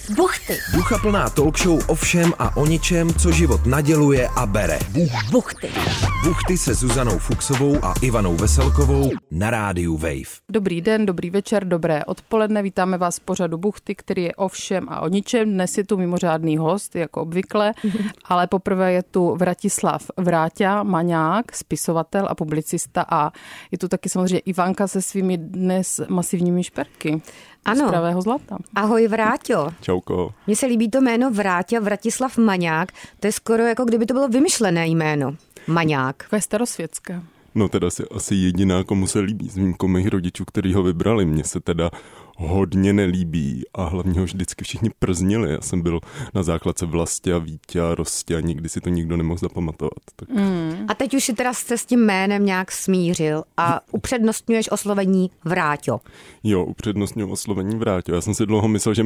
Buchty. Duchaplná talk show o všem a o ničem, co život naděluje a bere. Buchty. Buchty se Zuzanou Fuchsovou a Ivanou Veselkovou na rádiu Wave. Dobrý den, dobrý večer, dobré odpoledne. Vítáme vás v pořadu Buchty, který je o všem a o ničem. Dnes je tu mimořádný host, jako obvykle, ale poprvé je tu Vratislav Vráťa Maňák, spisovatel a publicista, a je tu taky samozřejmě Ivanka se svými dnes masivními šperky. Ano. Z pravého zlata. Ahoj Vráťo. Čauko. Mně se líbí to jméno Vráťa, Vratislav Maňák. To je skoro jako kdyby to bylo vymyšlené jméno. Maňák. Takové starosvětské. No teda asi jediná, komu se líbí, s výjimkou mých rodičů, kteří ho vybrali. Mně se teda hodně nelíbí a hlavně ho vždycky všichni prznili. Já jsem byl na základce Vlastě a Vítě a Rostě a nikdy si to nikdo nemohl zapamatovat. Tak. A teď už si teda se s tím jménem nějak smířil a upřednostňuješ oslovení Vráťo. Jo, upřednostňuji oslovení Vráťo. Já jsem si dlouho myslel,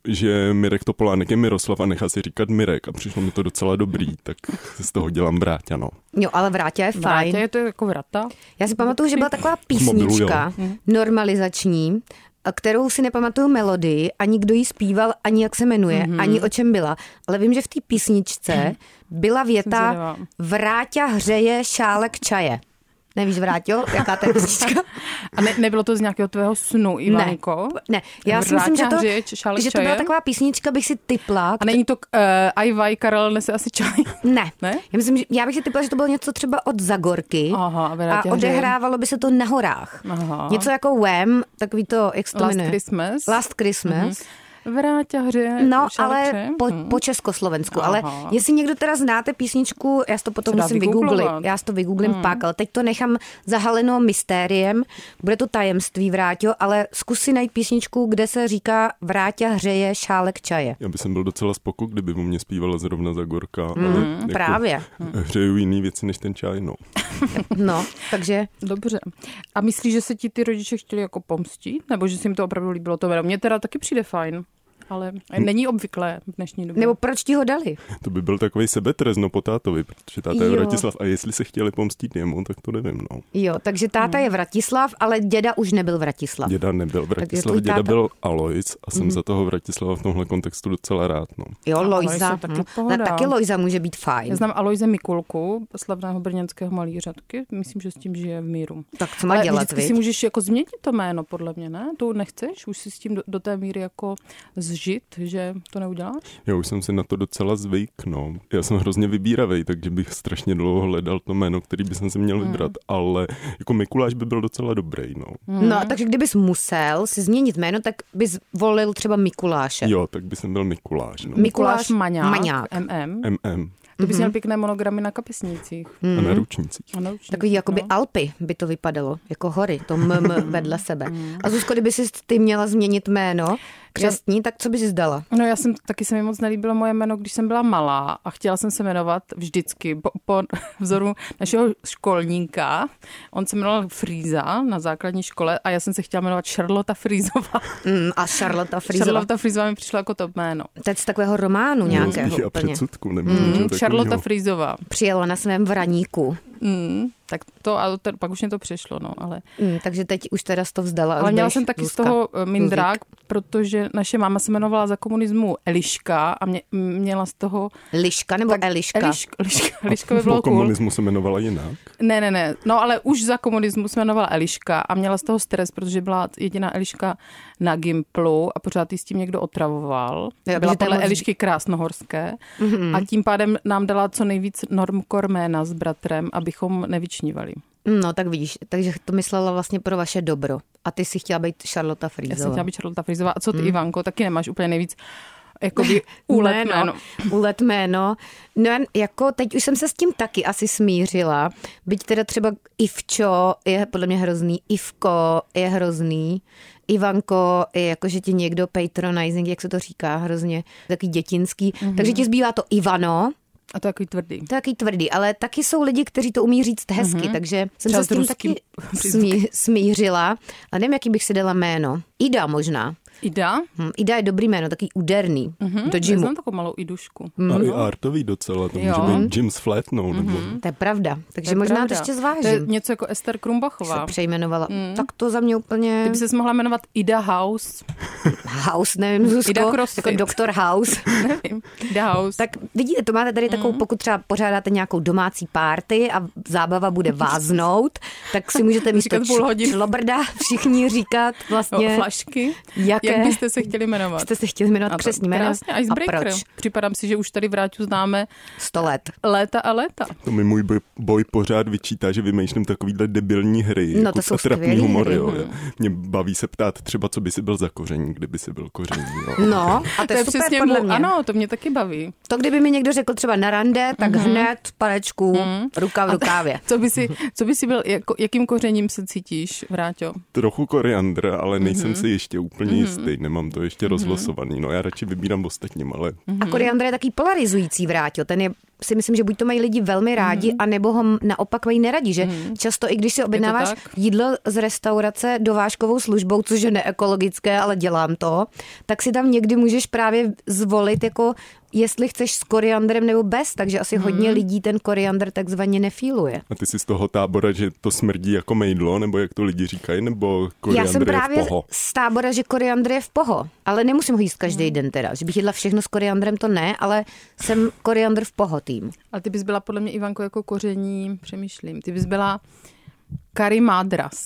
že Mirek Topolánek je Miroslav a nechá si říkat Mirek a přišlo mi to docela dobrý, tak z toho dělám Vráťa, no. Jo, ale Vráťa je fajn. Vráťa je to jako vrata. Já si pamatuju, že byla taková písnička normalizační, kterou si nepamatuju melodii, ani kdo ji zpíval, ani jak se jmenuje, ani o čem byla. Ale vím, že v té písničce byla věta Vráťa hřeje šálek čaje. Nevíš, Vráťo, jaká to je písnička? A nebylo to z nějakého tvého snu, Ivanko? Ne. Já si myslím, že to byla taková písnička, bych si tipla. A není to Ajvaj, Karel nese asi čaj? Ne? Já bych si tipla, že to bylo něco třeba od Zagorky. Aha, a odehrávalo by se to na horách. Aha. Něco jako Wham, takový to, jak se to jmenuje? Last Christmas. Vráťa hře. No, ale po československu. Aha. Ale jestli někdo teda znáte písničku, já si to potom musím vygooglit. Já si to vygooglím pak, ale teď to nechám zahaleno mystériem. Bude to tajemství, Vráťo, ale zkus si najít písničku, kde se říká Vráťa hřeje šálek čaje. Já bych byl docela spoko, kdyby u mě zpívala zrovna Zagorka. Jako právě. Hřeju jiný věci než ten čaj, no. No, takže. Dobře. A myslíš, že se ti ty rodiče chtěli jako pomstit? Nebo že si jim to opravdu líbilo to jméno? Mně teda taky přijde fajn. Ale není obvyklé v dnešní době. Nebo proč ti ho dali? To by byl takový sebetrezno po tátovi, protože táta je Vratislav a jestli se chtěli pomstít jemu, tak to nevím, no. Jo, takže táta je Vratislav, ale děda už nebyl Vratislav. Děda nebyl Vratislav, děda byl Alois a jsem za toho Vratislava v tomhle kontextu docela rád, no. Jo, Lojza. Taky Lojza může být fajn. Já znám Aloise Mikulku, slavného brněnského malíře, taky myslím, že s tím žije v míru. Tak co má dělat, vždycky si můžeš jako změnit to jméno, podle mě, ne? Tu nechceš? Už si s tím do té míry jako žít, že to neuděláš? Já už jsem si na to docela zvyk, no. Já jsem hrozně vybíravej, takže bych strašně dlouho hledal to jméno, který bych si měl vybrat, ale jako Mikuláš by byl docela dobrý, no. No, takže kdybys musel si změnit jméno, tak bys volil třeba Mikuláše. Jo, tak by jsem byl Mikuláš, no. Mikuláš Maňák. MM. To bys měl pěkné monogramy na kapesnících. A na ručnících. Takový jakoby Alpy by to vypadalo, jako hory, to vedle sebe. A Zuzko, kdyby si ty měla změnit jméno křestní, tak co bys si dala? No taky se mi moc nelíbilo moje jméno, když jsem byla malá a chtěla jsem se jmenovat vždycky po vzoru našeho školníka. On se jmenoval Frýza na základní škole a já jsem se chtěla jmenovat Charlotta Frýzová. A Charlotta Frýzová. Charlotta Frýzová mi přišla jako top jméno. Teď z takového románu nějakého úplně. Předsudku, Charlotta Frýzová. Přijela na svém vraníku. Tak to, ale pak už mě to přišlo, no, ale. Takže teď už teda to vzdala. Ale měla jsem taky z toho mindrák, protože naše máma se jmenovala za komunismu Eliška a měla z toho. Liška nebo Eliška? Eliška by bylo cool. Komunismu se jmenovala jinak? Ne. No, ale už za komunismu se jmenovala Eliška a měla z toho stres, protože byla jediná Eliška na Gimplu a pořád jí s tím někdo otravoval. Byla podle Elišky Krásnohorské a tím pádem nám dala co nejvíc normkorména s bratrem, abychom nevyčnívali. No tak vidíš, takže to myslela vlastně pro vaše dobro. A ty si chtěla být Charlotta Frýzová. Já jsem chtěla být Charlotta Frýzová. A co ty, Ivanko, taky nemáš úplně nejvíc jakoby úlet jméno. No jako teď už jsem se s tím taky asi smířila. Byť teda třeba Ivčo je podle mě hrozný, Ivko je hrozný, Ivanko je jako, že ti někdo patronizing, jak se to říká, hrozně takový dětinský. Takže ti zbývá to Ivano, A to je takový tvrdý. To je takový tvrdý, ale taky jsou lidi, kteří to umí říct hezky, takže jsem se s tím taky smířila. A nevím, jaký bych si dala jméno. Ida možná. Ida? Ida je dobrý jméno, takový úderný. Do gymu. Já znám takovou malou Idušku. A i artový docela, to může být Jim s flétnou. Nebo... To je pravda, takže možná to ještě zvážím. To je něco jako Ester Krumbachová. Se přejmenovala. Tak to za mě úplně... Ty by ses mohla jmenovat Ida House. House, nevím, Zuzko. Ida CrossFit. Jako Dr. House. Nevím, Ida House. Tak vidíte, to máte tady takovou, pokud třeba pořádáte nějakou domácí party a zábava bude váznout, tak si můžete místo šlobrda všichni říkat vlastně... Flašky. Jak byste se chtěli jmenovat? Jste se chtěli jmenovat křestní jméno? A proč? Připadám si, že už tady Vráťu známe 100 let. Léta a léta. To mi můj boj pořád vyčítá, že vymýšlím takovýhle debilní hry. No to jsou trapný humor, jo. Mě baví se ptát třeba, co by si byl za koření, kdyby si byl koření. Jo. No, a to je super přesně podle mě. Ano, to mě taky baví. To, kdyby mi někdo řekl třeba na rande, tak hned panečku, ruka v rukávě. Co by si byl, jakým kořením se cítíš, Vráťo? Trochu koriandr, ale nejsem si ještě úplně jistý, nemám to ještě rozlosovaný. No já radši vybírám ostatním, ale... A koriandr je taký polarizující, Vráťo. Ten je, si myslím, že buď to mají lidi velmi rádi, anebo ho naopak mají neradi, že často i když si objednáváš jídlo z restaurace dovážkovou službou, což je neekologické, ale dělám to, tak si tam někdy můžeš právě zvolit jako jestli chceš s koriandrem nebo bez, takže asi hodně lidí ten koriandr takzvaně nefíluje. A ty jsi z toho tábora, že to smrdí jako mejdlo, nebo jak to lidi říkají, nebo koriandr Já jsem právě je v poho? z tábora, že koriandr je v poho, ale nemusím ho jíst každý den teda, že bych jedla všechno s koriandrem, to ne, ale jsem koriandr v poho tým. A ty bys byla podle mě, Ivanko, jako koření, přemýšlím, ty bys byla curry madras.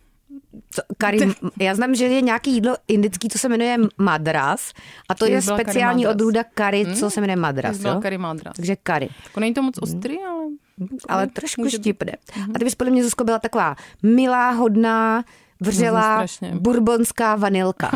Já znám, že je nějaký jídlo indický, co se jmenuje madras a to je speciální odrůda curry, co se jmenuje madras. Curry madras. Takže curry. Jako není to moc ostrý, ale trošku štipne. A ty bys podle mě, Zuzko, byla taková milá, hodná, vřelá, bourbonská vanilka.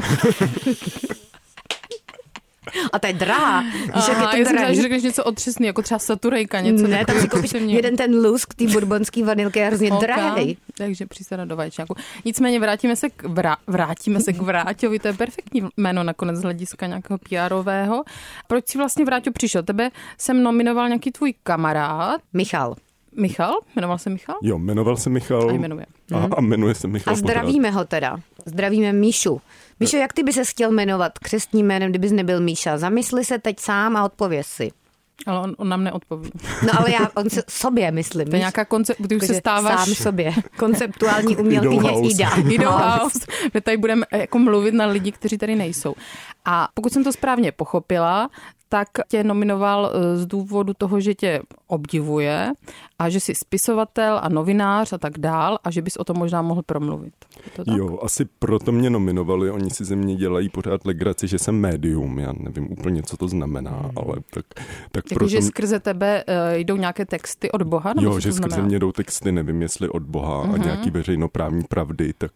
A to je drahá. Víš, jak je to já jsem že řekneš něco otřesný, jako třeba saturejka, něco. Ne, tam si koupíš jeden ten lusk té bourbonský vanilky je hrozně drahý. Takže přísada do vaječňáku. Nicméně vrátíme se k Vráťovi, to je perfektní jméno nakonec z hlediska nějakého PR-ového. Proč si vlastně, Vráťo, přišel? Tebe jsem nominoval nějaký tvůj kamarád. Michal? Jmenoval se Michal? Jo, jmenoval se Michal. A jmenuje. A jmenuje se Michal. A zdravíme ho teda. Zdravíme Míšu. Míšo, jak ty by ses chtěl jmenovat křestním jménem, kdybys nebyl Míša? Zamysli se teď sám a odpověz si. Ale on nám neodpoví. No ale on sobě myslím. To je nějaká ty už se stáváš... Sám sobě. Konceptuální umělkyně Ida. Idou House. My tady budeme jako mluvit na lidi, kteří tady nejsou. A pokud jsem to správně pochopila, tak tě nominoval z důvodu toho, že tě obdivuje a že jsi spisovatel a novinář a tak dál a že bys o tom možná mohl promluvit. Jo, asi proto mě nominovali. Oni si ze mě dělají pořád legraci, že jsem médium. Já nevím úplně, co to znamená, ale tak jako, proto... že skrze tebe jdou nějaké texty od Boha? Jo, že skrze mě jdou texty, nevím, jestli od Boha a nějaký veřejnoprávní pravdy, tak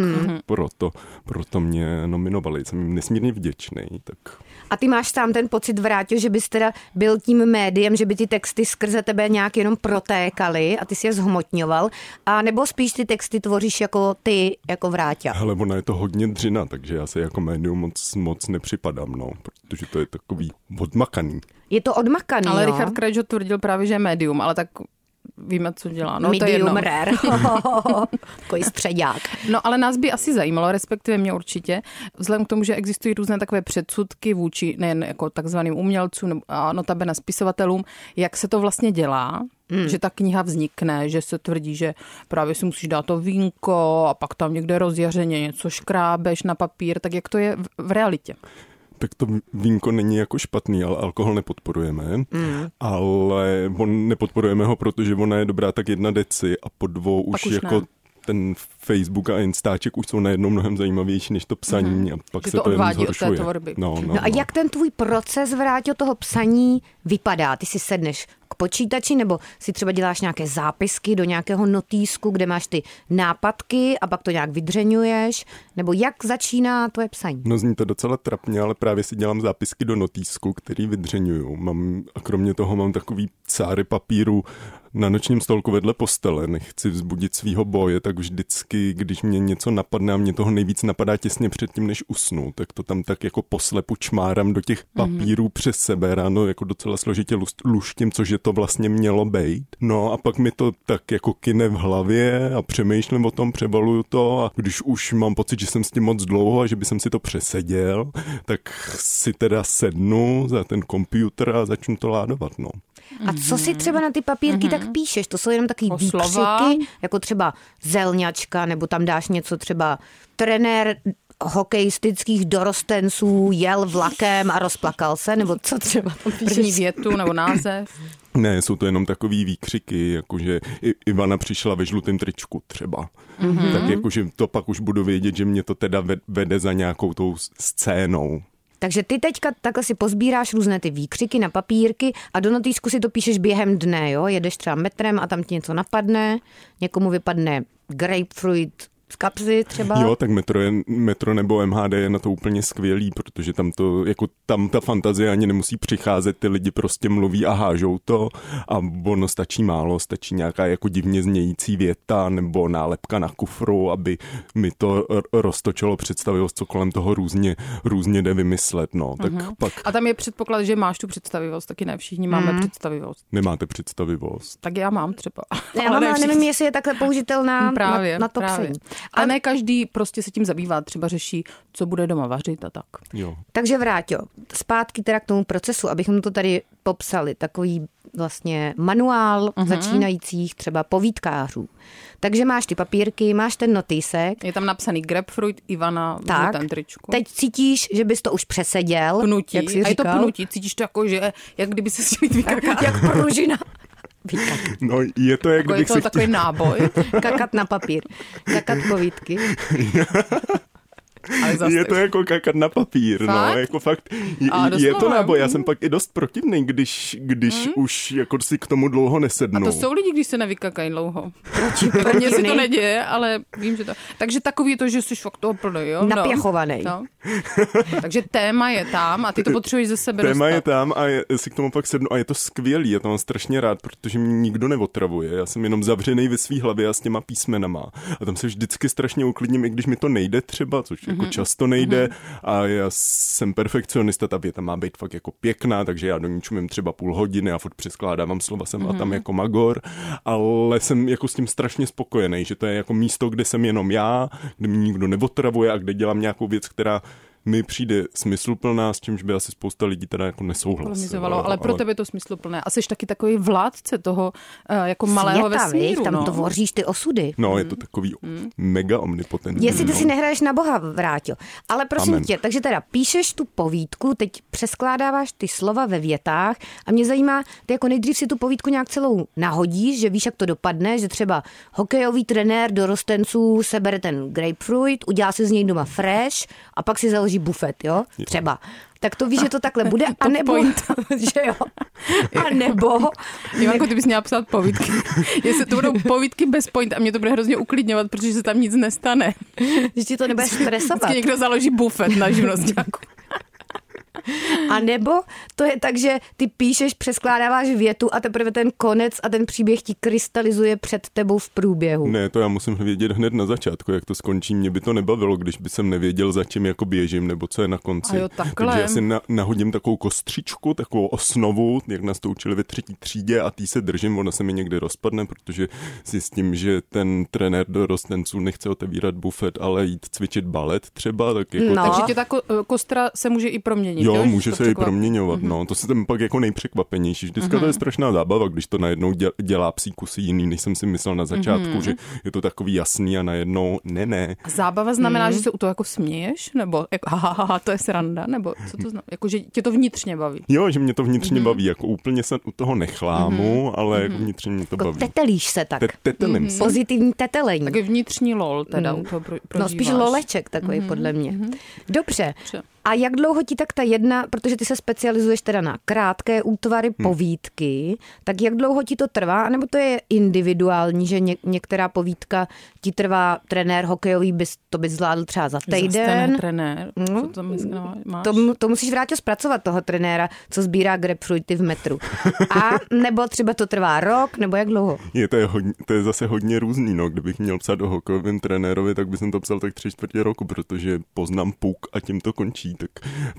proto mě nominovali. Jsem jim nesmírně vděčný. Tak... A ty máš sám ten pocit, Vráťo, že bys teda byl tím médiem, že by ty texty skrze tebe nějak jenom protékaly a ty si je zhmotňoval, a nebo spíš ty texty tvoříš jako ty, jako Vráťa? Hele, ona je to hodně dřina, takže já se jako médium moc nepřipadám, no, protože to je takový odmakaný. Je to odmakaný, ale no. Richard Krejčo tvrdil právě, že je médium, ale tak víme, co dělá. No, medium rare. Takový středák. No, ale nás by asi zajímalo, respektive mě určitě, vzhledem k tomu, že existují různé takové předsudky vůči nejen jako takzvaným umělcům a notabene spisovatelům, jak se to vlastně dělá, že ta kniha vznikne, že se tvrdí, že právě si musíš dát to vínko a pak tam někde rozjařeně něco škrábeš na papír, tak jak to je v realitě? Tak to vínko není jako špatný, ale alkohol nepodporujeme. Ale nepodporujeme ho, protože ona je dobrá tak 1 deci a po 2 už jako ne. Ten Facebook a Instaček už jsou najednou mnohem zajímavější než to psaní a pak se to jen zhoršuje. No a jak ten tvůj proces, Vráťo, toho psaní vypadá? Ty si sedneš k počítači nebo si třeba děláš nějaké zápisky do nějakého notýsku, kde máš ty nápadky a pak to nějak vydřeňuješ? Nebo jak začíná tvoje psaní? No zní to docela trapně, ale právě si dělám zápisky do notýsku, který vydřeňuju. A kromě toho mám takový cáry papíru na nočním stolku vedle postele. Nechci vzbudit svýho boje, tak vždycky vždycky, když mě něco napadne a mě toho nejvíc napadá těsně předtím, než usnu, tak to tam tak jako poslepu čmáram do těch papírů přes sebe ráno, jako docela složitě luštím, což je to vlastně mělo být. No a pak mi to tak jako kyne v hlavě a přemýšlím o tom, přebaluju to a když už mám pocit, že jsem s tím moc dlouho a že by jsem si to přeseděl, tak si teda sednu za ten počítač a začnu to ládovat, no. A co si třeba na ty papírky tak píšeš? To jsou jenom takový výkřiky, jako třeba zelňačka, nebo tam dáš něco třeba trenér hokejistických dorostenců jel vlakem a rozplakal se, nebo co třeba tam píšeš? První větu nebo název? Ne, jsou to jenom takový výkřiky, jakože Ivana přišla ve žlutém tričku třeba. Tak jakože to pak už budu vědět, že mě to teda vede za nějakou tou scénou. Takže ty teďka takhle si pozbíráš různé ty výkřiky na papírky a do notýsku si to píšeš během dne, jo? Jedeš třeba metrem a tam ti něco napadne, někomu vypadne grapefruit z kapsy třeba. Jo, tak metro nebo MHD je na to úplně skvělý, protože tam ta fantazie ani nemusí přicházet, ty lidi prostě mluví a hážou to a ono stačí málo, stačí nějaká jako divně znějící věta nebo nálepka na kufru, aby mi to roztočilo představivost, co kolem toho různě jde vymyslet, no. Tak pak... A tam je předpoklad, že máš tu představivost, taky ne všichni máme představivost. Nemáte představivost. Tak já mám třeba. Já nevím, jestli je takhle použitelná na to psaní. A ne každý prostě se tím zabývá, třeba řeší, co bude doma vařit a tak. Jo. Takže Vráťo, zpátky teda k tomu procesu, abychom to tady popsali, takový vlastně manuál začínajících třeba povídkářů. Takže máš ty papírky, máš ten notýsek. Je tam napsaný grapefruit Ivana v žlutém tričku. Teď cítíš, že bys to už přeseděl. Pnutí. Jak jsi a je říkal. to pnutí, cítíš to jako, že jak kdyby se chtěl jít vykakat. Jak pružina. No, je to, jak kdybych se chtěl... takový náboj. Kakat na papír. Kakat povídky. Je to jako kakat na papír, fakt? No, jako fakt, je to náboj, já jsem pak i dost protivnej, když už jako si k tomu dlouho nesednu. A to jsou lidi, když se nevykakají dlouho. Mně se to neděje, ale vím, že to... Takže takový to, že jsi fakt toho plný, jo? Napěchovaný. No. Takže téma je tam a ty to potřebuješ ze sebe Téma dostat. je tam a si k tomu pak sednu a je to skvělý, já to mám strašně rád, protože mě nikdo neotravuje, já jsem jenom zavřenej ve svý hlavě a s těma písmenama a tam se vždycky strašně uklidním, i když mi to nejde třeba, což jako často nejde a já jsem perfekcionista, ta věta má být fakt jako pěkná, takže já do ní čumím třeba půl hodiny a furt přeskládávám slova sem a tam jako magor, ale jsem jako s tím strašně spokojený, že to je jako místo, kde jsem jenom já, kde mě nikdo neotravuje a kde dělám nějakou věc, která mi přijde smysluplná, s čímž by asi spousta lidí teda jako nesouhlasilo. Ale pro tebe je to smysluplné. A jsi taky takový vládce toho jako malého vesmíru. Tam tvoříš ty osudy. No, je to takový mega omnipotentní. Jestli ty si nehraješ na Boha, Vráťo. Ale prosím tě, takže teda píšeš tu povídku, teď přeskládáváš ty slova ve větách a mě zajímá, ty jako nejdřív si tu povídku nějak celou nahodíš, že víš, jak to dopadne, že třeba hokejový trenér dorostenců sebere ten grapefruit, udělá si z něj doma fresh a pak si založí bufet, jo? Třeba. Tak to víš, že to takhle bude, anebo, že jo, anebo... Ivanko, ty bys měla psát povídky. Jestli to budou povídky bez point a mě to bude hrozně uklidňovat, protože se tam nic nestane. Že ti to nebude stresovat. Vždycky někdo založí bufet na živnostňáku. A nebo to je tak, že ty píšeš, přeskládáváš větu a teprve ten konec a ten příběh ti krystalizuje před tebou v průběhu. Ne, to já musím vědět hned na začátku, jak to skončí. Mě by to nebavilo, když by jsem nevěděl, za čím jako běžím, nebo co je na konci. A jo, takhle. Takže já si nahodím takovou kostřičku, takovou osnovu, jak nás to učili ve 3. třídě a tý se držím, ona se mi někdy rozpadne, protože zjistím, že ten trenér dorostenců nechce otevírat bufet, ale jít cvičit balet třeba. Tak jako Takže tě ta kostra se může i proměnit. Jo, může se i proměňovat, no. To se tam pak jako nejpřekvapenější. Vždycky to je strašná zábava, když to najednou dělá psí kusy jiný, než jsem si myslel na začátku, že je to takový jasný a najednou ne. A zábava znamená, že se u toho jako směješ? Nebo jako, to je sranda? Nebo co to znamená? Jako, že tě to vnitřně baví? Jo, že mě to vnitřně baví. Jako úplně se u toho nechlámu, ale jako vnitřně mě to baví. Tetelíš se tak. Tetelím se. Pozitivní tetelení. Tak je vnitřní lol teda u toho prožíváš. No spíš loleček takový podle mě. Dobře. A jak dlouho ti tak ta jedna, protože ty se specializuješ teda na krátké útvary, povídky, tak jak dlouho ti to trvá? Nebo to je individuální, že některá povídka ti trvá, trenér hokejový, to bys zvládl třeba za týden? Zase ten trenér, co to máš? To musíš vrátit zpracovat toho trenéra, co sbírá grapefruity v metru. A nebo třeba to trvá rok, nebo jak dlouho? To je zase hodně různý, no. Kdybych měl psát o hokejovém trenérovi, tak bych to psal tak 3/4 roku, protože poznám puk a tím to končí. Tak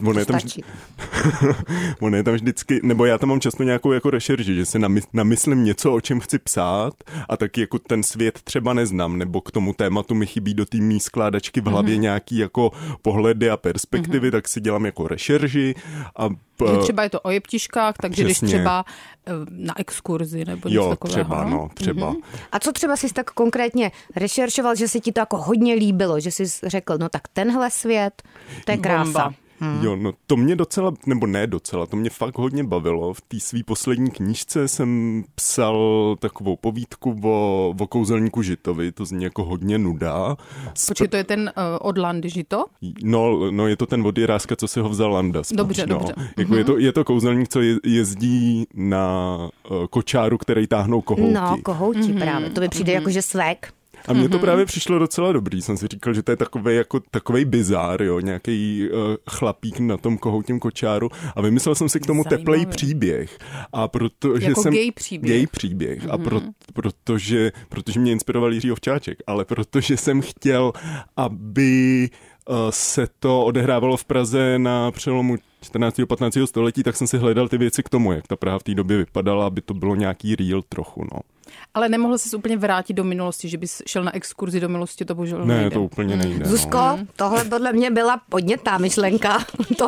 on je tam vždycky, nebo já tam mám často nějakou jako rešerži, že si namyslím něco, o čem chci psát a taky jako ten svět třeba neznám, nebo k tomu tématu mi chybí do té mý skládačky v hlavě nějaký jako pohledy a perspektivy, tak si dělám jako rešerži a třeba je to o jeptiškách, takže když třeba na exkurzi nebo něco takového. Třeba. A co třeba jsi tak konkrétně rešeršoval, že se ti to jako hodně líbilo, že jsi řekl, no tak tenhle svět, to je krása. Bomba. Jo, no to mě docela, nebo ne docela, to mě fakt hodně bavilo. V té svý poslední knížce jsem psal takovou povídku o kouzelníku Žitovi, to zní jako hodně nuda. Počkej, to je ten od Landy Žito? No je to ten od Jiráska, co si ho vzal Landa. Dobře. Jako je to kouzelník, co jezdí na kočáru, který táhnou kohouti. No, kohouti právě, to mi přijde jako, že svek. A mně to právě přišlo docela dobrý. Jsem si říkal, že to je takovej bizár, jo, nějaký chlapík na tom kohoutím kočáru. A vymyslel jsem si k tomu teplej příběh. A protože jako jsem gay příběh. A protože mě inspiroval Jiří Ovčáček, ale protože jsem chtěl, aby se to odehrávalo v Praze na přelomu 14. a 15. století, tak jsem si hledal ty věci k tomu, jak ta Praha v té době vypadala, aby to bylo nějaký real trochu, no. Ale nemohl jsi úplně vrátit do minulosti, že bys šel na exkurzi do minulosti, to bohužel nejde. Ne, to úplně nejde. Zuzko, tohle podle mě byla podnětá myšlenka. To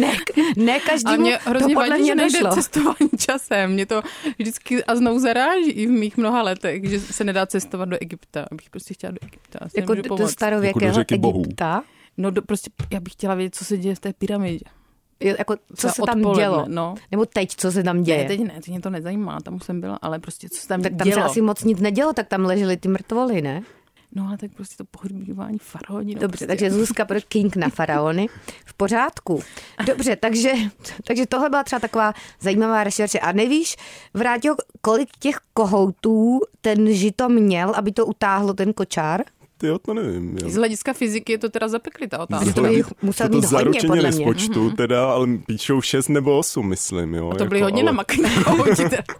ne každému mě hrozně to podle vadí, mě že nejde nešlo. cestování časem. Mě to vždycky a znovu zaráží i v mých mnoha letech, že se nedá cestovat do Egypta. Abych prostě chtěla do Egypta. Jako do starověkého jako Egypta? No prostě já bych chtěla vědět, co se děje v té pyramidě. Jako, co se tam dělo? No. Nebo teď, co se tam děje? Ne, teď mě to nezajímá, tam už jsem byla, ale prostě co se tam tak dělo. tam se asi moc nic nedělo, tak tam ležely ty mrtvoly, ne? No ale tak prostě to pohřbívání faraoni. Dobře, prostě. takže Zuzka pro King na faraony. V pořádku. Dobře, takže tohle byla třeba taková zajímavá rešerše. A nevíš, Vráťo, kolik těch kohoutů ten Žito měl, aby to utáhlo ten kočár? Jo, to nevím. Jo. Z hlediska fyziky je to teda zapeklitá otázka. To bych musel mít hodně, podle mě. Nespočtu, teda, ale píšou 6 nebo 8, myslím. Jo, a to byly jako, hodně namakané kohouti.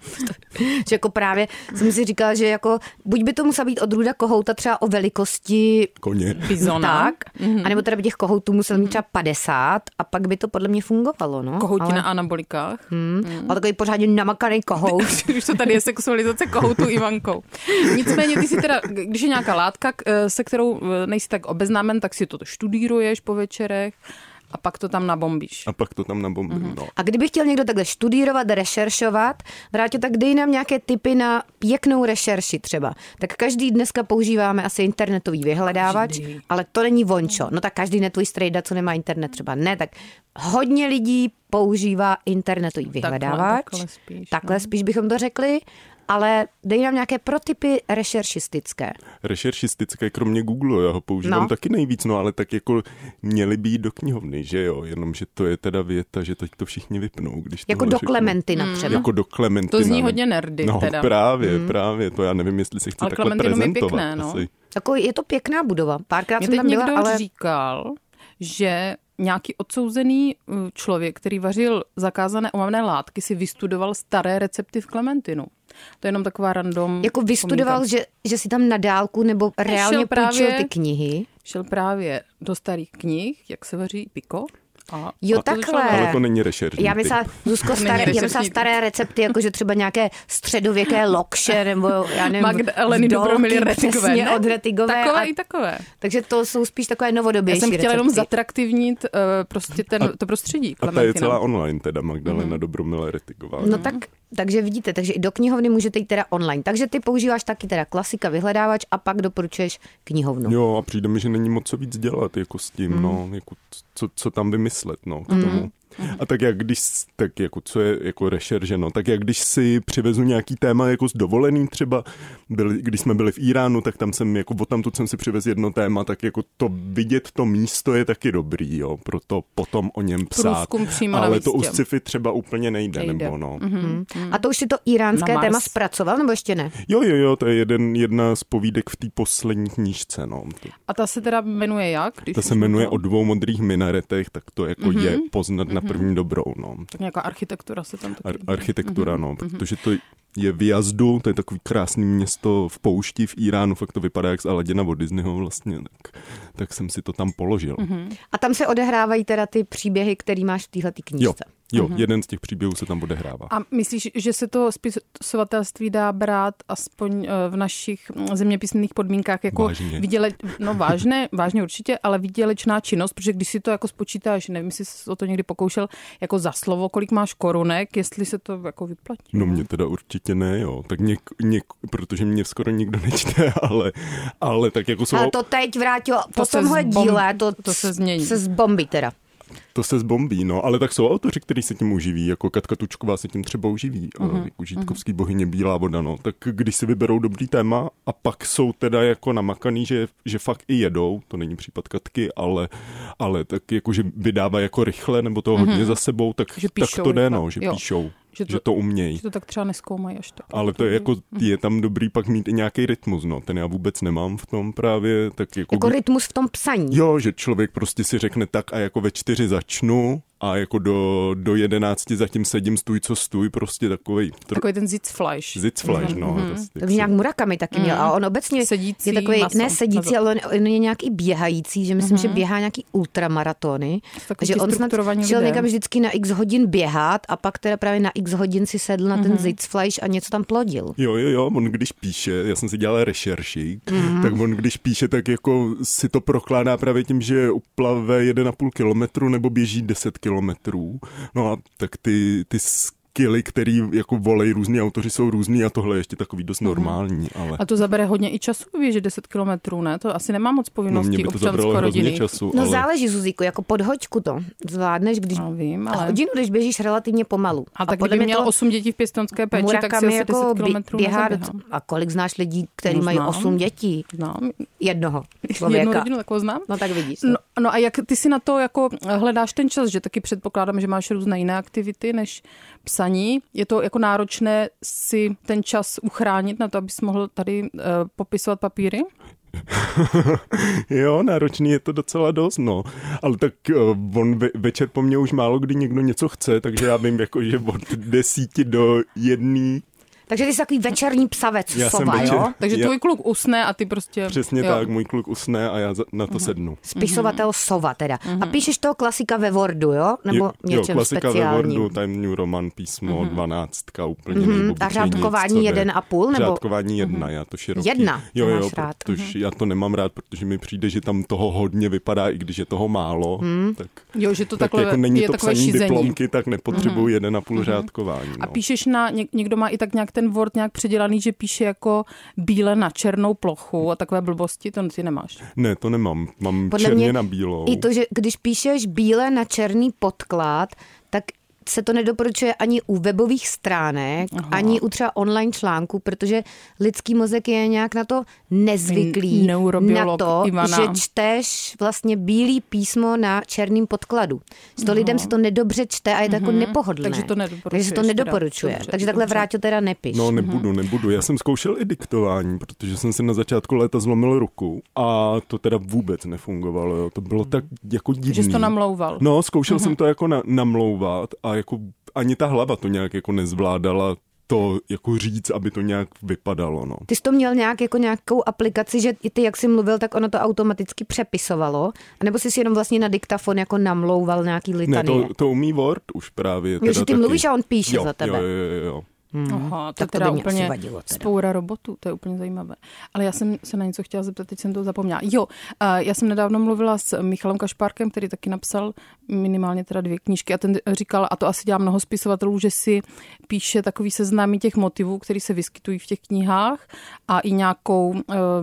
Že jako právě jsem si říkala, že jako buď by to musela být odrůda kohouta třeba o velikosti koně. Bizona. Tak, anebo teda by těch kohoutů musel mít třeba 50 a pak by to podle mě fungovalo. No? Kohouti na anabolikách. A takový pořádně namakaný kohout. Už to tady je sexualizace kohoutu Ivankou. Nicméně ty si teda, když je nějaká látka, se kterou nejsi tak obeznámen, tak si to študíruješ po večerech a pak to tam nabombíš. No. A kdyby chtěl někdo takhle študírovat, rešeršovat, Vráťo, tak dej nám nějaké tipy na pěknou rešerši třeba. Tak každý dneska používáme asi internetový vyhledávač, ale to není vončo. No tak každý netvůj strejda, co nemá internet třeba. Ne, tak hodně lidí používá internetový vyhledávač. Takhle spíš bychom to řekli. Ale dej nám nějaké protipy rešeršistické. Rešeršistické, kromě Google, já ho používám taky nejvíc, no ale tak jako měli by jít do knihovny, že jo, jenomže to je teda věta, že teď to všichni vypnou. Když jako do Klementina třeba. Jako do Klementina. To zní hodně nerdy teda. Právě, to já nevím, jestli se chci ale takhle prezentovat. Je pěkné, no. Jako je to pěkná budova, párkrát mě jsem tam byla, někdo ale říkal, že nějaký odsouzený člověk, který vařil zakázané omamné látky, si vystudoval staré recepty v Klementinu. To je jenom taková random. Jako vystudoval, že si tam na dálku nebo reálně půjčil ty knihy? Šel právě do starých knih, jak se vaří piko. Jo, takhle. Ale to není rešeršní. Já myslela, Zuzko, staré recepty, jakože třeba nějaké středověké lokše, nebo já nevím, Magdaleny Dobromily Retigové. Od Retigové. Takové i takové. Takže to jsou spíš takové novodobější recepty. Já jsem chtěla jenom recepty. zatraktivnit prostě to prostředí. A ta je celá online teda, Magdalena Dobromila Retigová. No takže vidíte, takže i do knihovny můžete jít teda online. Takže ty používáš taky teda klasika vyhledávač a pak doporučuješ knihovnu. Jo, a přijde mi, že není moc co víc dělat jako s tím, no, jako co tam vymyslet, no, k tomu. A tak jako co je jako rešerže, no, tak jak když si přivezu nějaký téma jako z dovolený třeba, když jsme byli v Iránu, tak tam jsem jako odtamtud jsem si přivez jedno téma, tak jako to vidět to místo je taky dobrý, jo, proto potom o něm psát. Ale to u sci-fi třeba úplně nejde. Nebo no. A to už si to iránské téma zpracoval, nebo ještě ne? Jo, to je jedna z povídek v té poslední knížce, no. A ta se teda jmenuje jak? Ta se jmenuje O dvou modrých minaretech, tak to jako je poznat na první dobrou, no. Tak nějaká architektura se tam taky... Architektura, no, protože to je v Jazdu, to je takový krásný město v poušti v Iránu, fakt to vypadá jak z Aladina od Disneyho vlastně, tak jsem si to tam položil. A tam se odehrávají teda ty příběhy, který máš v téhleté knížce? Jo, jeden z těch příběhů se tam odehrává. A myslíš, že se to spisovatelství dá brát aspoň v našich zeměpisných podmínkách jako vážně určitě, ale výdělečná činnost, protože když si to jako spočítáš, nevím, jestli jsi o to někdy pokoušel, jako za slovo, kolik máš korunek, jestli se to jako vyplatí. No mě teda určitě ne, jo. Tak protože mě skoro nikdo nečte, ale tak jako jsou... Ale to teď vrátilo, po tomhle díle, to se změní. Se zbombí teda. To se zbombí, no, ale tak jsou autoři, kteří se tím uživí, jako Katka Tučková se tím třeba uživí, jako Žítkovský bohyně Bílá voda, no, tak když si vyberou dobrý téma a pak jsou teda jako namakaný, že fakt i jedou, to není případ Katky, ale tak jako, že vydává jako rychle, nebo to hodně za sebou, tak to jde, no, že píšou. Že to umějí. Že to tak třeba nezkoumají až tak. Ale to je jako, je tam dobrý pak mít i nějaký rytmus, no. Ten já vůbec nemám v tom právě. Tak jako rytmus v tom psaní. Jo, že člověk prostě si řekne tak a jako ve 4 začnu a jako do 11 zatím sedím, stůj, co stůj, prostě takový ten Sitzfleisch. Sitzfleisch, no. Takže nějak Murakami taky měl. A on obecně sedící je takový, maso. ne sedící, ale on je nějaký běhající, že myslím, že běhá nějaký ultramaratony. Takže on snad šel někam vždycky na x hodin běhat a pak teda právě na x hodin si sedl na ten Sitzfleisch a něco tam plodil. Jo, on když píše, já jsem si dělal rešerši, tak on když píše, tak jako si to prokládá právě tím, že uplave 1,5 kilometru nebo běží 10 kilometrů. No a tak ty skilly, který jako volej různí autoři, jsou různý a tohle je ještě takový dost normální. Ale... A to zabere hodně i času, víš, že 10 kilometrů, ne? To asi nemá moc povinností občansko-rodinných. No ale... záleží, Zuzíku, jako pod hoďku to zvládneš, když hodinu, když běžíš relativně pomalu. A tak kdyby měl 8 dětí v pěstounské péči, tak si asi 10 kilometrů nezaběhá. A kolik znáš lidí, kteří mají 8 dětí? Znám. Jednoho člověka. Jednu rodinu takovou znám. No tak vidíš. No a jak ty si na to jako hledáš ten čas, že taky předpokládám, že máš různé jiné aktivity než psaní. Je to jako náročné si ten čas uchránit na to, abys mohl tady popisovat papíry? Jo, náročný je to docela dost, no. Ale tak on večer po mně už málo kdy někdo něco chce, takže já vím, jako, že od 10 do 1. Takže ty jsi takový večerní psavec, sova, jo? Takže tvůj kluk usne a ty prostě... Přesně tak, můj kluk usne a já na to sednu. Spisovatel sova teda. A píšeš toho klasika ve Wordu, jo? Nebo něčem klasika speciálním? ve Wordu, tajemný roman, písmo, 12, úplně nejbobučnější. A řádkování 1,5? Nebo... Řádkování 1, já to široký. 1? Jo, protože já to nemám rád, protože mi přijde, že tam toho hodně vypadá, i když je toho málo. Tak, jo, že to tak takhle jako není je to takové psaní šízení. diplomky, tak nepotřebuji 1,5 řádkování. A píšeš někdo má i tak nějak ten Word nějak předělaný, že píše jako bíle na černou plochu a takové blbosti, to ty nemáš. Ne, to nemám. Mám podle černě mě na bílou. I to, že když píšeš bíle na černý podklad, tak se to nedoporučuje ani u webových stránek, ani u třeba online článků, protože lidský mozek je nějak na to nezvyklý, na to, Ivana. že čteš vlastně bílý písmo na černým podkladu. Že to lidem se to nedobře čte a je to jako nepohodlné. Takže se to nedoporučuje. Takže takhle Vráťo teda nepiš. No nebudu. Já jsem zkoušel i diktování, protože jsem si na začátku léta zlomil ruku a to teda vůbec nefungovalo. Jo. To bylo tak jako divný. Že jsi to namlouval. No, zkoušel jsem to jako namlouvat a jako ani ta hlava to nějak jako nezvládala to jako říct, aby to nějak vypadalo. No. Ty jsi to měl nějakou aplikaci, že ty, jak jsi mluvil, tak ono to automaticky přepisovalo? A nebo jsi si jenom vlastně na diktafon jako namlouval nějaký litanie? Ne, to umí Word už právě. Jo, že ty mluvíš a on píše za tebe. Jo. Aha, to je teda úplně spoura robotů, to je úplně zajímavé. Ale já jsem se na něco chtěla zeptat, teď jsem to zapomněla. Jo, já jsem nedávno mluvila s Michalem Kašpárkem, který taky napsal minimálně teda 2 knížky a ten říkal, a to asi dělá mnoho spisovatelů, že si píše takový seznámy těch motivů, které se vyskytují v těch knihách a i nějakou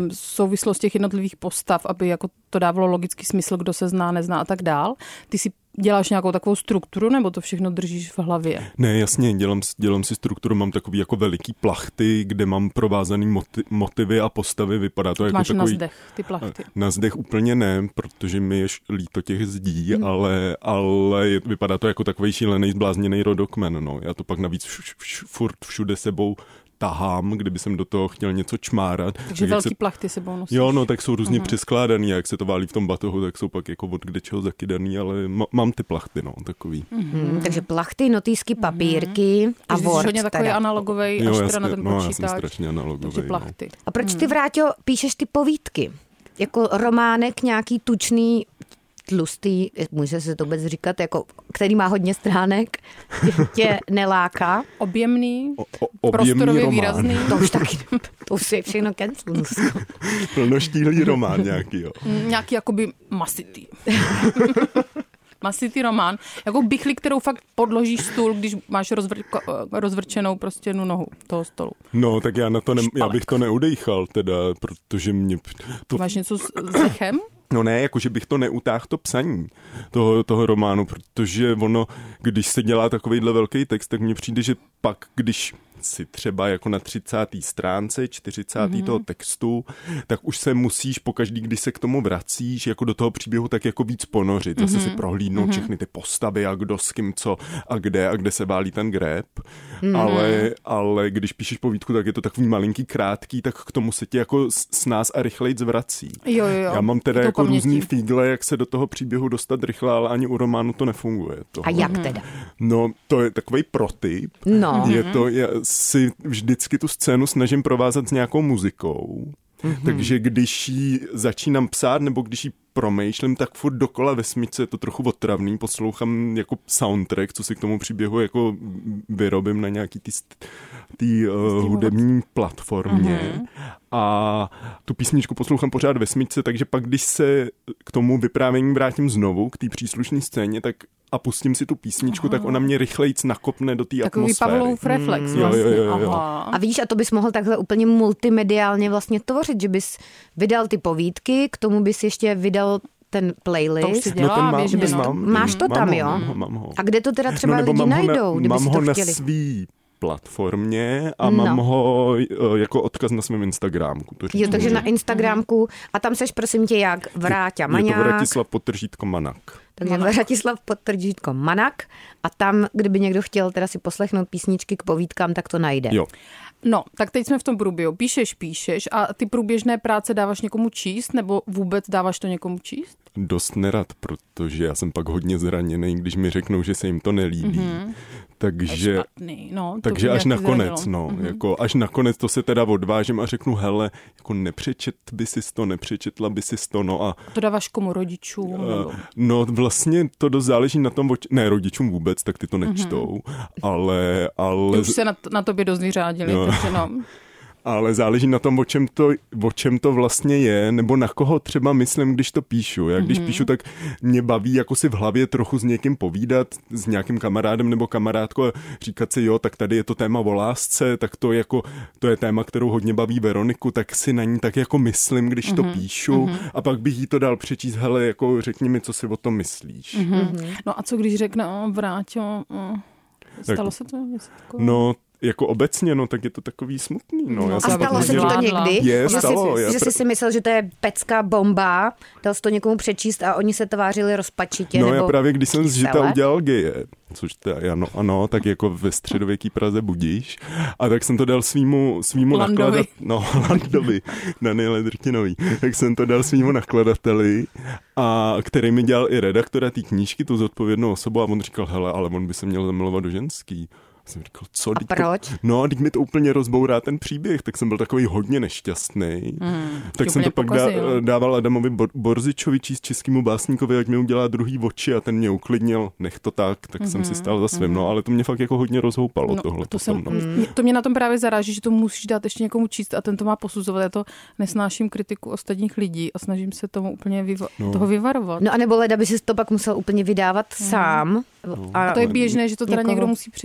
souvislost těch jednotlivých postav, aby jako to dávalo logický smysl, kdo se zná, nezná a tak dál. Ty si děláš nějakou takovou strukturu, nebo to všechno držíš v hlavě? Ne, jasně, dělám si strukturu, mám takový jako veliký plachty, kde mám provázaný motivy a postavy, vypadá to jako máš takový... na zdech ty plachty? Na zdech úplně ne, protože mi je líto těch zdí, ale vypadá to jako takový šílený, zblázněný rodokmen, no. Já to pak navíc furt všude sebou tahám, kdyby jsem do toho chtěl něco čmárat. Takže velký plachty sebou nosíš. Jo, no tak jsou různě přeskládaný a jak se to válí v tom batohu, tak jsou pak jako od kde čeho zakydaný, ale mám ty plachty, no, takový. Takže plachty, notýsky, papírky a Word. Jsi hodně takový analogovej, až teda na ten počítač. Já jsem strašně analogovej. Takže plachty. A proč ty, Vráťo, píšeš ty povídky? Jako románek nějaký tučný, tlustý, může se to vůbec říkat, jako, který má hodně stránek, tě neláká. Objemný, prostorově výrazný. To už taky, to už je všechno cancel. Plnoštíhlý román nějaký, jo. Nějaký jakoby masitý. Masitý román, jako bichli, kterou fakt podložíš stůl, když máš rozvrčenou prostě jednu nohu toho stolu. No, tak já bych to neudejchal teda, protože mě... Máš něco s dechem? No ne, jakože bych to neutáhl to psaní toho románu, protože ono, když se dělá takovejhle velký text, tak mně přijde, že pak, když si třeba jako na 30. stránce, 40. toho textu, tak už se musíš pokaždý, když se k tomu vracíš, jako do toho příběhu, tak jako víc ponořit. Zase si prohlídnout všechny ty postavy a kdo s kým co a kde se válí ten greb. Ale když píšeš povídku, tak je to takový malinký, krátký, tak k tomu se ti jako s nás a rychlejc vrací. Jo. Já mám teda jako různý fígle, jak se do toho příběhu dostat rychle, ale ani u románu to nefunguje. A jak teda? No, to je takovej protyp. No. Je to, si vždycky tu scénu snažím provázat s nějakou muzikou. Takže když ji začínám psát, nebo když ji promýšlím, tak furt dokola ve smyčce je to trochu otravný, poslouchám jako soundtrack, co si k tomu příběhu jako vyrobím na nějaký tý hudební platformě. A tu písničku poslouchám pořád ve smyčce, takže pak, když se k tomu vyprávění vrátím znovu, k té příslušné scéně, tak a pustím si tu písničku, tak ona mě rychlejc nakopne do té atmosféry. Takový Pavlov reflex vlastně. Jo. A víš, a to bys mohl takhle úplně multimediálně vlastně tvořit, že bys vydal ty povídky, k tomu bys ještě vydal ten playlist. To už si dělá, máš to tam, jo? Mám ho. A kde to teda třeba lidi najdou, kdyby si to chtěli? Mám ho na svý platformě a mám ho jako odkaz na svém Instagramku. Jo, takže na Instagramku a tam seš, prosím tě, jak Vráťa Maňák. Je to Vratislav_Manak. Takže Vratislav_Manak a tam, kdyby někdo chtěl teda si poslechnout písničky k povídkám, tak to najde. Jo. No, tak teď jsme v tom průběhu. Píšeš a ty průběžné práce dáváš někomu číst, nebo vůbec dáváš to někomu číst? Dost nerad, protože já jsem pak hodně zraněný, když mi řeknou, že se jim to nelíbí. Takže až nakonec, jako až nakonec to se teda odvážím a řeknu, hele, jako nepřečetla by si to, no a... To dáváš komu, rodičům? No vlastně to dost záleží na tom, ne rodičům vůbec, tak ty to nečtou, ale... Ty už se na tobě dost vyřádili, takže no... Ale záleží na tom, o čem to vlastně je, nebo na koho třeba myslím, když to píšu. Já když píšu, tak mě baví jako si v hlavě trochu s někým povídat, s nějakým kamarádem nebo kamarádkou a říkat si, jo, tak tady je to téma o lásce, tak to je téma, kterou hodně baví Veroniku, tak si na ní tak jako myslím, když to píšu a pak bych jí to dal přečíst, hele, jako řekni mi, co si o tom myslíš. No a co když řekne, Vráťo, stalo se to? No, jako obecně, no, tak je to takový smutný. No. A stalo se ti to někdy? Že jsi si myslel, že to je pecká bomba, dal jsi to někomu přečíst a oni se tvářili rozpačitě? No nebo já právě, když jsem z Žita udělal geje, což to ano, tak jako ve středověký Praze budíš, a tak jsem to dal svýmu Landovi, Daniele Drtinový, tak jsem to dal svýmu nakladateli, a který mi dělal i redaktora té knížky, tu zodpovědnou osobu, a on říkal, hele, ale on by se měl zamilovat do ženský. Jsem říkal, co? A proč? No, teď mi to úplně rozbourá ten příběh, tak jsem byl takový hodně nešťastný. Tak jsem to pak dával Adamovi Borzičovi číst, českému básníkovi, ať mi udělá druhý oči, a ten mě uklidnil, nech to tak jsem si stál za svým. No, ale to mě fakt jako hodně rozhoupalo tohle. To mě na tom právě zaráží, že to musíš dát ještě někomu číst a ten to má posuzovat. Já to nesnáším kritiku ostatních lidí a snažím se tomu úplně toho vyvarovat. No a nebo by si to pak musel úplně vydávat sám. A to je běžné, že to teda někdo musí přečíst. Jo,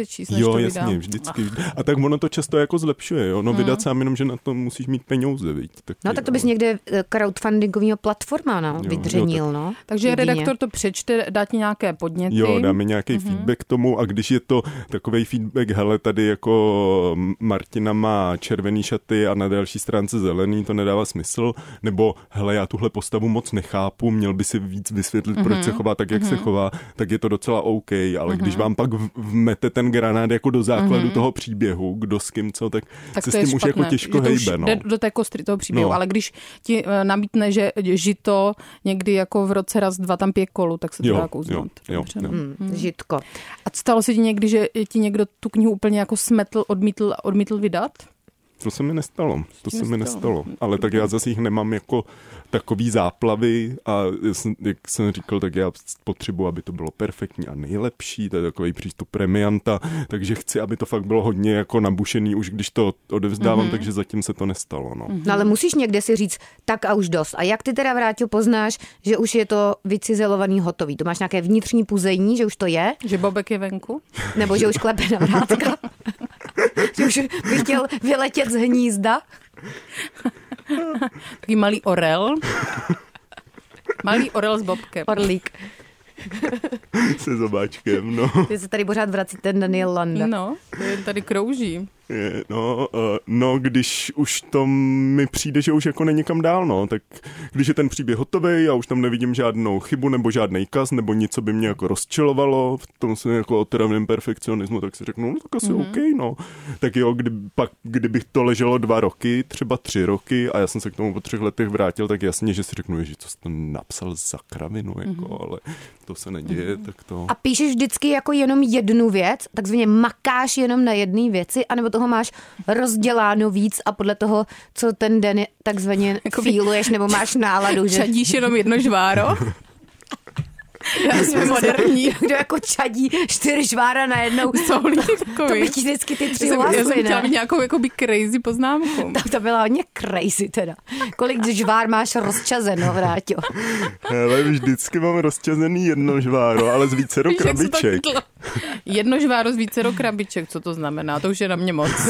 Jo, to jasně, vydám. vždycky. A tak ono to často jako zlepšuje, jo. No vydat sám jenom, že na to musíš mít peníze, viď. No tak to bys někde crowdfundingovýho platforma vydřenil, no. Takže jedině. redaktor to přečte, dá ti nějaké podněty. Jo, dáme nějaký feedback tomu a když je to takovej feedback, hele, tady jako Martina má červený šaty a na další stránce zelený, to nedává smysl, nebo hele, já tuhle postavu moc nechápu, měl by si víc vysvětlit, proč se chová tak, jak se chová, tak je to docela OK, ale když vám pak vmete ten granát jako do základu toho příběhu, kdo s kým co, tak se s tím už jako těžko hejbe. No. Jde do té kostry toho příběhu, ale když ti namítne, že žito někdy jako v roce raz, dva tam pije kolu, tak se to dá kouznout. Jo. Žitko. A stalo se ti někdy, že ti někdo tu knihu úplně jako smetl, odmítl vydat? To se mi nestalo. Ale tak já zase jich nemám jako takový záplavy a jak jsem říkal, tak já potřebuji, aby to bylo perfektní a nejlepší, to je takový přístup premianta, takže chci, aby to fakt bylo hodně jako nabušený, už když to odevzdávám, takže zatím se to nestalo. No. No ale musíš někde si říct, tak a už dost. A jak ty teda, Vráťo, poznáš, že už je to vycizelovaný, hotový? To máš nějaké vnitřní puzení, že už to je? Že Bobek je venku? Nebo že už klepe na vrátka? Že už by chtěl vyletět z hnízda? Taký malý orel. Malý orel s Bobkem. Orlík. Se zobáčkem, no. Ty se tady pořád vrací ten Daniel Landa. No, tady krouží. No, když už to mi přijde, že už jako není kam dál, no, tak když je ten příběh hotový a už tam nevidím žádnou chybu nebo žádnej kaz nebo nic, co by mě jako rozčilovalo v tom svém jako otravném perfekcionismu, tak si řeknu, no tak asi OK, no. Tak jo, kdybych to leželo 2 roky, třeba 3 roky a já jsem se k tomu po 3 letech vrátil, tak jasně, že si řeknu, že co jsi to napsal za kravinu, jako, ale to se neděje, tak to... A píšeš vždycky jako jenom jednu věc, takzvaně makáš jenom na jedné věci, anebo toho máš rozděláno víc a podle toho, co ten den takzvaně feeluješ, nebo máš náladu, že... Čadíš jenom jedno žváro? Já jsem moderní. Kdo jako čadí 4 žvára najednou. To by ti vždycky ty 3 hlasy, Já jsem chtěla mít nějakou jakoby crazy poznámku. To byla hodně crazy teda. Kolik žvár máš rozčazeno, Vráťo? Hele, vždycky mám rozčazený jedno žváro, ale z vícero krabiček. Jedno žváro z vícero krabiček, co to znamená? To už je na mě moc.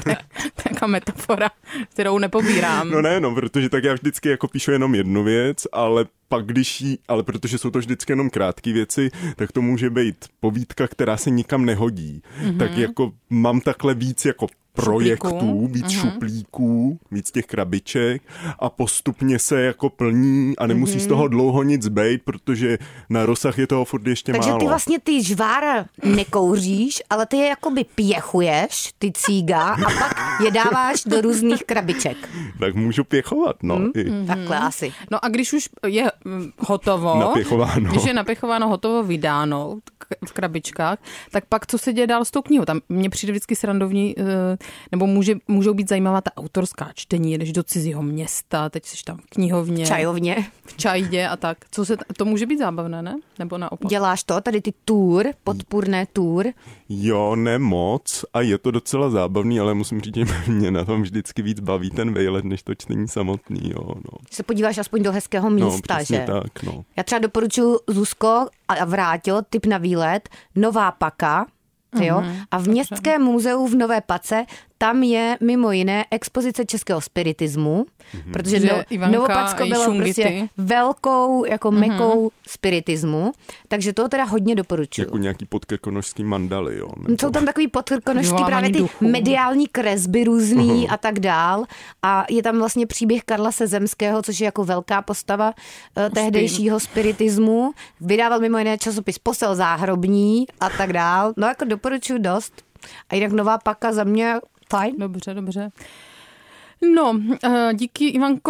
Taká metafora, kterou nepobírám. No ne, protože tak já vždycky jako píšu jenom jednu věc, ale pak ale protože jsou to vždycky jenom krátké věci, tak to může být povídka, která se nikam nehodí. Tak jako mám takhle víc jako projektů, víc šuplíků, víc těch krabiček a postupně se jako plní a nemusí z toho dlouho nic bejt, protože na rozsah je toho furt ještě Takže málo. ty vlastně ty žvára nekouříš, ale ty je jakoby pěchuješ, ty cíga, a pak je dáváš do různých krabiček. Tak můžu pěchovat, no. Takhle asi. No a když už je hotovo, Napěchováno. Když je napěchováno, hotovo, vydáno v krabičkách, tak pak co se děje dál s tou knihou? Tam mně přijde vždycky srandovní, nebo můžou být zajímavá ta autorská čtení, jedeš do cizího města, teď jsi tam v knihovně. V čajovně. V čajdě a tak. To může být zábavné, ne? Nebo naopak? Děláš to, tady ty podpůrné tour? Jo, ne moc a je to docela zábavný, ale musím říct, že mě na tom vždycky víc baví ten vejlet, než to čtení samotný, jo. No. Se podíváš aspoň do hezkého místa, že? Tak, no. Já třeba doporučuji, Zuzko a Vráťo, tip na výlet, Nová Paka. Jo? A v Městském muzeu v Nové Pace tam je mimo jiné expozice českého spiritismu, protože Novopacko bylo prostě velkou, jako mekou spiritismu, takže to teda hodně doporučuji. Jako nějaký podkrkonožský mandaly, jo? Nebo... Jsou tam takový podkrkonožský právě ty mediální kresby různý a tak dál. A je tam vlastně příběh Karla Sezemského, což je jako velká postava tehdejšího spiritismu. Vydával mimo jiné časopis Posel záhrobní a tak dál. No jako doporučuji dost. A jinak Nová Paka za mě fajn. Dobře. No, díky Ivanko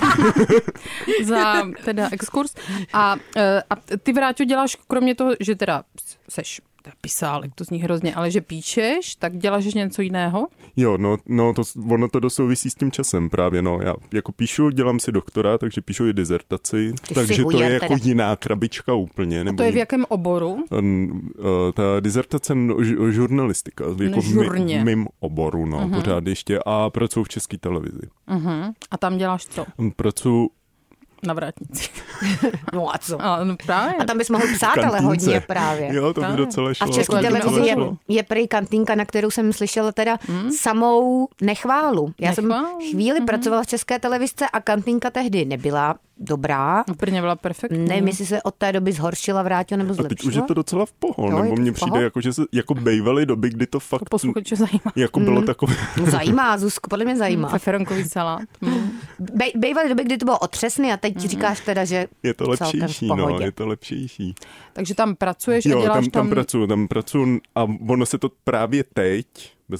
za teda exkurs. A ty, Vráťo, děláš kromě toho, že teda seš pisál, jak to zní hrozně, ale že píšeš, tak děláš něco jiného? Jo, ono to dosouvisí s tím časem právě, no. Já jako píšu, dělám si doktora, takže píšu i dizertaci, takže to je jako jiná krabička úplně. A to je v jakém oboru? Ta dizertace žurnalistika, jako v mým oboru, no, pořád ještě a pracuji v České televizi. A tam děláš co? Na vrátnici. No a co? No právě. A tam bys mohl psát, ale hodně právě. Jo, to by docela šlo. A v České televizi je prý kantýnka, na kterou jsem slyšela teda samou nechválu. Já jsem chvíli pracovala v České televizce a kantýnka tehdy nebyla dobrá. Úplně byla perfektní. Nevím, jestli se od té doby zhoršila, vrátila nebo zlepšila. A teď už je to docela v pohodě, nebo mně přijde, jako, že se jako bejvaly doby, kdy to fakt posluchače zajímá. Jako bylo takové. Zajímá, Zuzku, podle mě zajímá. Feferonkový salát. Bejvaly doby, kdy to bylo otřesný a teď říkáš teda, že je to lepšejší, no, je to lepšejší. Takže tam pracuješ a děláš tam pracuju a ono se to právě teď, bez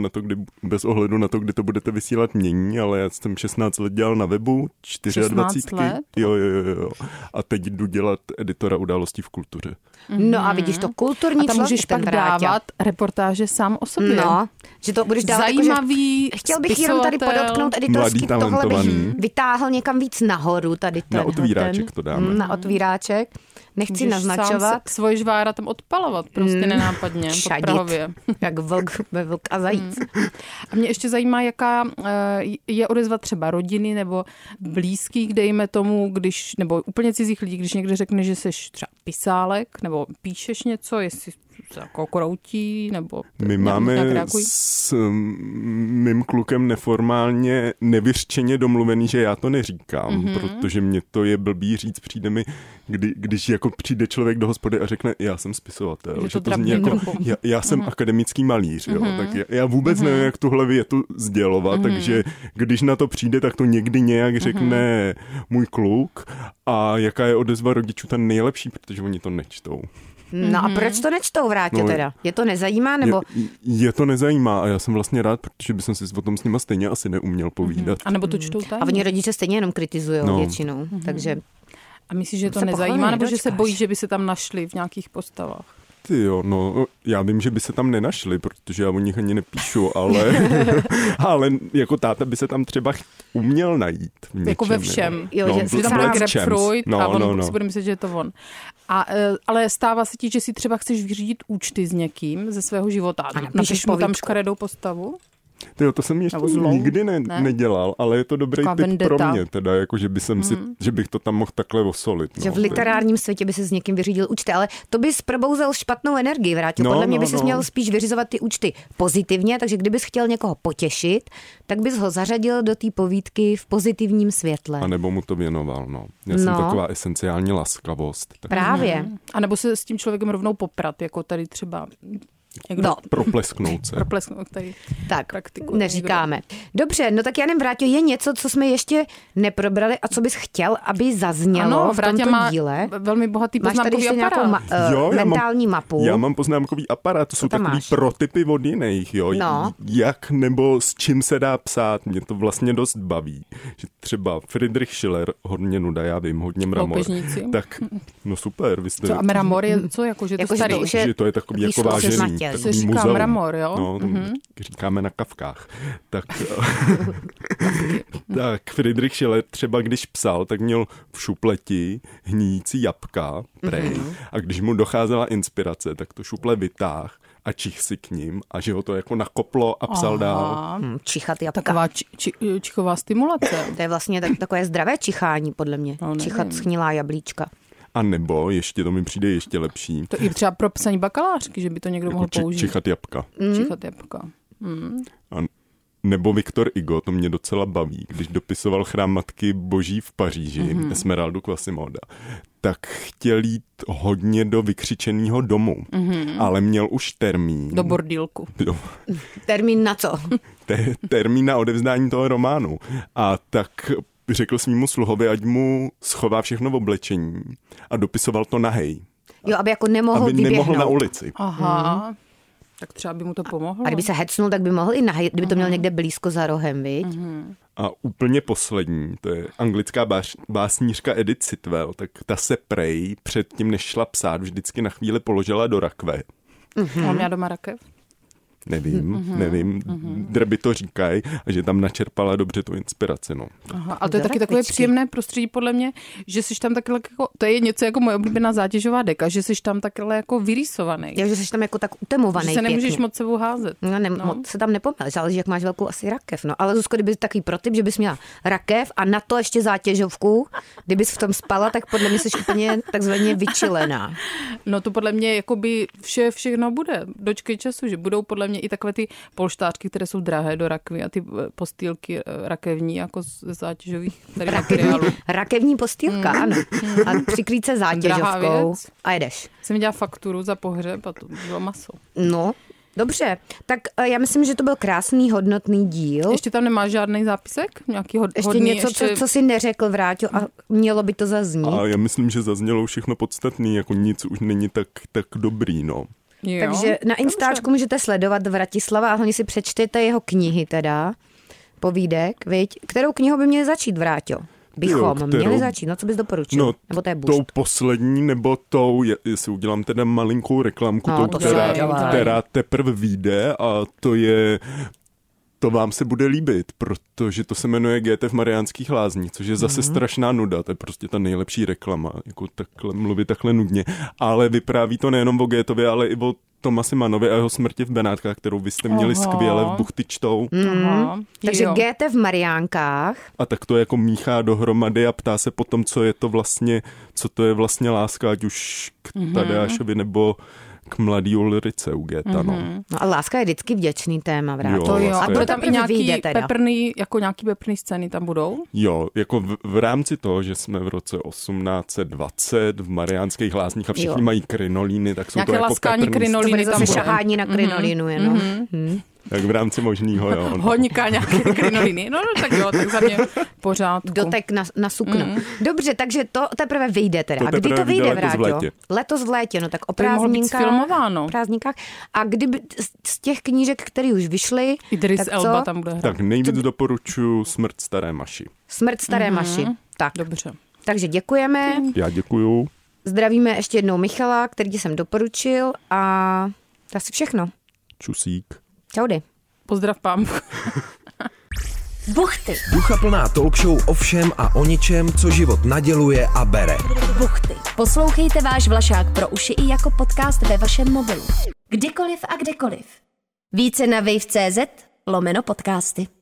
ohledu na to, kdy to budete vysílat, mění, ale já jsem 16 let dělal na webu, 24 let? Jo. A teď jdu dělat editora událostí v kultuře. No a vidíš to, kulturní člověk. A tam můžeš pak dávat reportáže sám o sobě. No, že to budeš dávat zajímavý jako, že chtěl bych jenom tady podotknout editorský, tohle bych vytáhl někam víc nahoru, tady ten. Na otvíráček to dáme. Na otvíráček. Nechci můžeš naznačovat. Sám svoje žvára tam odpalovat, prostě nenápadně. Po Prahově. Jak vlk a zajíc. A mě ještě zajímá, jaká je odezva třeba rodiny nebo blízkých, dejme tomu, nebo úplně cizích lidí, když někdo řekne, že jsi třeba pisálek, nebo píšeš něco, jestli se jako kroutí, nebo my máme s mým klukem neformálně nevyřčeně domluvený, že já to neříkám, protože mě to je blbý říct, přijde mi, když jako přijde člověk do hospody a řekne, já jsem spisovatel, že to zní jako, já jsem akademický malíř, jo, tak já vůbec nevím, jak tuhle větu sdělovat, takže když na to přijde, tak to někdy nějak řekne můj kluk a jaká je odezva rodičů ta nejlepší, protože oni to nečtou. No a proč to nečtou, Vrátě, teda? Je to nezajímá, nebo? Je to nezajímá a já jsem vlastně rád, protože bych si o tom s nima stejně asi neuměl povídat. A nebo to čtou tak? A oni rodiče stejně jenom kritizujou většinou, takže... A myslíš, že to nezajímá, nebo že se bojí, že by se tam našli v nějakých postavách? Ty jo, no, já vím, že by se tam nenašli, protože já o nich ani nepíšu, ale jako táta by se tam třeba uměl najít. Něčem, jako ve všem. Jo, že tam byl grapefruit a on si bude myslet, že je to on. Ale stává se ti, že si třeba chceš vyřídit účty s někým ze svého života. Napíšeš mu tam škaredou postavu? Tyjo, to jsem ještě nikdy nedělal, ale je to dobrý tip pro mě, teda, jako, že bych to tam mohl takhle osolit. No. Že v literárním světě by se s někým vyřídil účty, ale to bys probouzel špatnou energii, Vrátil. Podle mě by si měl spíš vyřizovat ty účty pozitivně, takže kdybys chtěl někoho potěšit, tak bys ho zařadil do té povídky v pozitivním světle. A nebo mu to věnoval, no. Já jsem taková esenciální laskavost. Tak... Právě. A nebo se s tím člověkem rovnou poprat, jako tady třeba... Proplesknout se. Tady tak, praktiku. Neříkáme. Dobře, no tak já nevím, Vráťo, je něco, co jsme ještě neprobrali a co bys chtěl, aby zaznělo v tomto díle? Velmi bohatý poznámkový aparát. Máš tady ještě mentální mapu. Já mám poznámkový aparát, to jsou takový protypy od jiných, jo. No. Jak nebo s čím se dá psát, mě to vlastně dost baví. Že třeba Friedrich Schiller, hodně nuda, já vím, hodně mramor. Tak, no super, vy jste... Co, a mramor je co, jako, že to starý? Že to je takový jako vážený. Se říká mramor, jo? No, říkáme na kavkách. Tak Friedrich Schiller třeba když psal, tak měl v šupleti hníjící jabka, a když mu docházela inspirace, tak to šuple vytáhl a čich si k ním a že ho to jako nakoplo a psal dál. Čichat jabka. Taková čichová stimulace. To je vlastně takové zdravé čichání, podle mě. Čichat schnilá jablíčka. A nebo, ještě to mi přijde ještě lepší. To i třeba pro psaní bakalářky, že by to někdo mohl použít. Čichat jabka. Čichat jabka. A nebo Viktor Hugo, to mě docela baví, když dopisoval Chrám Matky Boží v Paříži, Esmeraldu Quasimoda, tak chtěl jít hodně do vykřičeného domu, ale měl už termín. Do bordílku. Termín na co? Termín na odevzdání toho románu. A tak řekl svýmu sluhovi, ať mu schová všechno v oblečení a dopisoval to nahej. Jo, aby jako nemohl nemohl na ulici. Aha. Tak třeba by mu to pomohlo. A kdyby se hecnul, tak by mohl i nahej, kdyby to měl někde blízko za rohem, viď? A úplně poslední, to je anglická básnířka Edith Sitwell, tak ta se prej předtím, než šla psát, vždycky na chvíli položila do rakve. Mám já doma rakev? Nevím. Drby to říkají, a že tam načerpala dobře tu inspiraci, no. Aha, a to je taky takové příjemné prostředí podle mě, že jsi tam takhle jako, to je něco jako moje oblíbená zátěžová deka, že jsi tam takhle jako vyrýsovaný. Jo, že jsi tam jako tak utemovaný. Že se nemůžeš moc sebou házet. Moc se tam nepomíš, záleží, jak máš velkou asi rakev, no. Ale Zuzko, kdyby takový protip, že bys měla rakev a na to ještě zátěžovku, kdybys v tom spala, tak podle mě jsi úplně takzvaně vyčilená. No to podle mě jakoby všechno bude. Dočkej času, že budou podle mě i takové ty polštářky, které jsou drahé do rakvy a ty postýlky rakevní jako z zátěžových materiálů. Rakevní postýlka, ano. A přikrýt se zátěžovkou a jedeš. Jsem dělala fakturu za pohřeb a to bylo maso. No, dobře. Tak já myslím, že to byl krásný, hodnotný díl. Ještě tam nemáš žádný zápisek? Nějaký ještě něco, co jsi neřekl, Vráťo, a mělo by to zaznít. A já myslím, že zaznělo všechno podstatný, jako nic už není tak dobrý, no. Jo, takže na Instačku můžete sledovat Vratislava a hlavně si přečtěte jeho knihy teda, povídek, viď? Kterou knihu by měli začít, Vráťo? Měli začít, no co bys doporučil? No, nebo to je tou poslední, nebo tou, jestli udělám teda malinkou reklamku, no, která teprve vyjde, a to vám se bude líbit, protože to se jmenuje GT v Mariánských Lázních, což je zase strašná nuda, to je prostě ta nejlepší reklama, jako takhle mluvit takhle nudně, ale vypráví to nejenom o Gétově, ale i o Tomasi Mannovi a jeho smrti v Benátkách, kterou vy jste měli skvěle v Buchty čtou. Takže GT v Mariánkách. A tak to jako míchá dohromady a ptá se potom, co to je vlastně láska, ať už k Tadeášovi nebo k mladý Ulrice u Géta, no. No a láska je vždycky vděčný téma, Vráťo. To jo. A bude tam i nějaký peprný scény tam budou? Jo, jako v rámci toho, že jsme v roce 1820 v Mariánských Lázních a všichni mají krinolíny, tak jsou nějaké to jako peprný. Krinolíny tam budou. Šahání na krinolínu jenom. Tak v rámci možnýho, jo. Hoňka, nějaké krinolíny. No tak jo, tak za mě pořádku. Dotek na sukno. Dobře, takže to teprve vyjde teda. A kdy to vyjde, Vráťo? Letos v létě, no tak o prázdninkách. A kdyby z těch knížek, které už vyšly, Idris tak Elba tam bude hrát. Tak nejvíc doporučuji Smrt staré Maši. Smrt staré Maši. Tak. Dobře. Takže děkujeme. Já děkuju. Zdravíme ještě jednou Michala, který jsem doporučil, a to asi všechno. Čusík. Čaudy. Pozdrav pán. Buchty. Duchaplná talk show o všem a o ničem, co život naděluje a bere. Buchty. Poslouchejte váš Vlašák pro uši i jako podcast ve vašem mobilu. Kdykoliv a kdekoliv. Více na wave.cz/podcasty.